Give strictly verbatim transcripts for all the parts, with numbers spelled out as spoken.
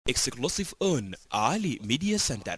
Exclusive on Ali Media Center.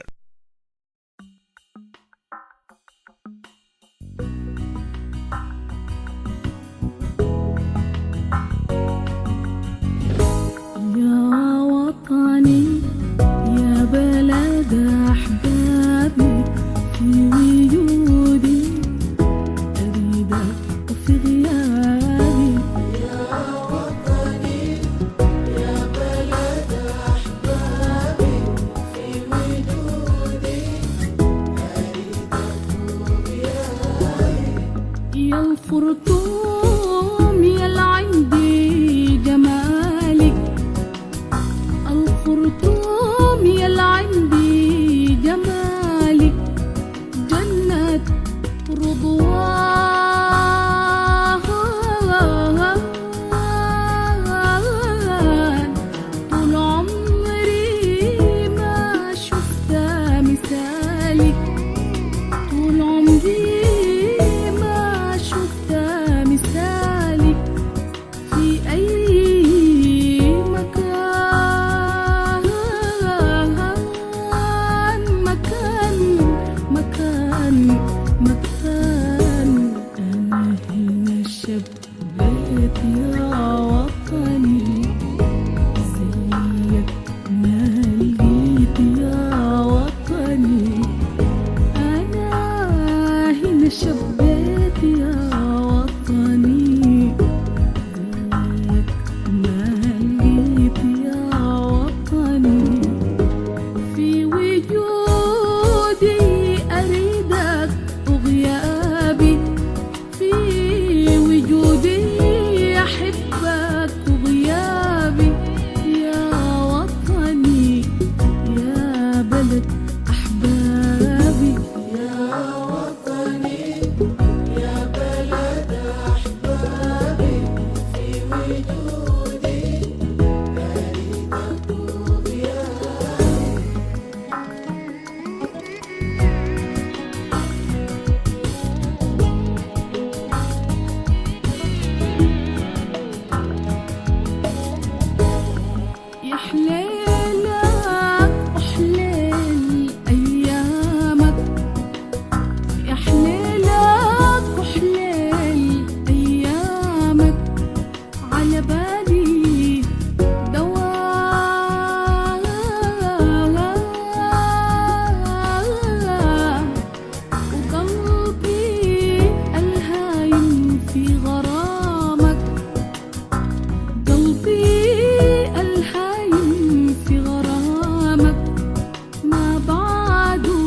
يا وطني يا بلد أحبابي، في وجودي أريدك وفي غيابي. يا وطني يا بلد أحبابي، في وجودي أريدك وغيابي. يا الخرطوم يا العندي جمالك، الخرطوم يا العندي جمالك، جنة رضوان. طول عمري ما شفت مثالك، طول عمري ما شفت مثالك في أي مكان. مكان مكان مكان أنا هنا شبيت يا وطني، زيك ما لقيت يا وطني. أنا هنا شبيت يا وطني، زيك ما لقيت يا وطني. في وجودي أريدك وغيابي، في وجودي أحبك وغيابي. يا وطني يا بلد أحبابي. يا وطني يا بلد أحبابي، في وجودي أريدك وغيابي. يا حليلك وحليل أيامك، يا حليلك وحليل أيامك، على بالي دوام، وقلبي الهايم في غرامك، قلبي الهايم في غرامك، ما بعده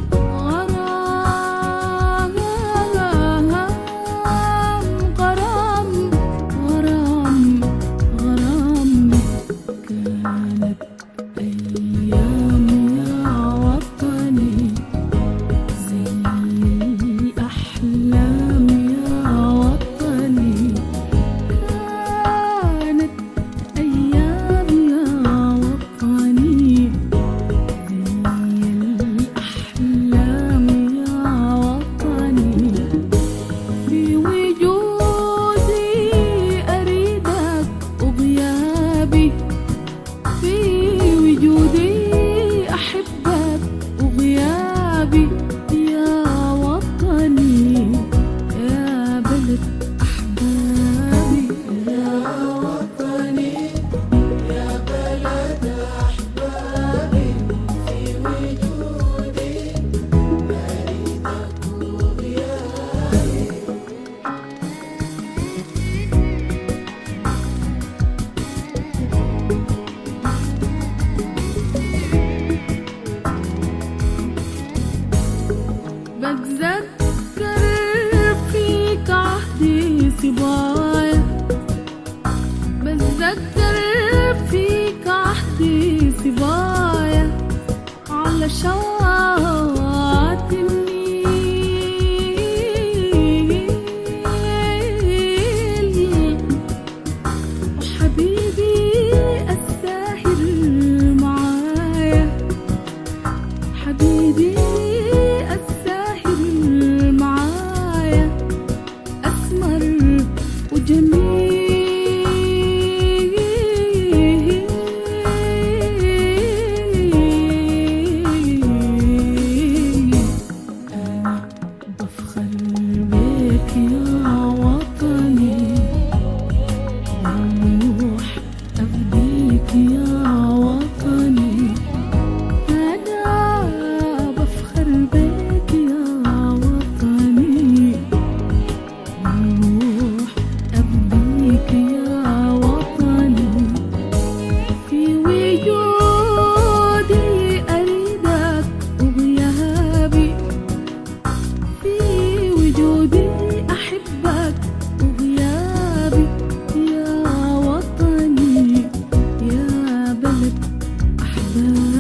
غرام. غرام غرام غرام. كانت أيام يا وطني زي الأحلام يا وطني، كانت أيام يا وطني زي الأحلام يا وطني. في وجودي أريدك وغيابي، في وجودي أحبك وغيابي. يا وطني يا بلد أحبابي. يا وطني يا بلد أحبابي، في وجودي أريدك وغيابي. بتذكر فيك عهدي صبايا، بتذكر فيك عهدي صبايا، على شواط النيل، وحبيبي الساهر معايا، حبيبي الساهر معايا، أسمر وجميل. أحبابي